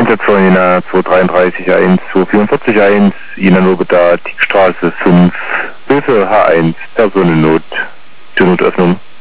Einsatzzone Jena 233-1, 244-1, Jena Nobeda, Tiegstraße 5, Hilfe H1, Personennot, Türnotöffnung.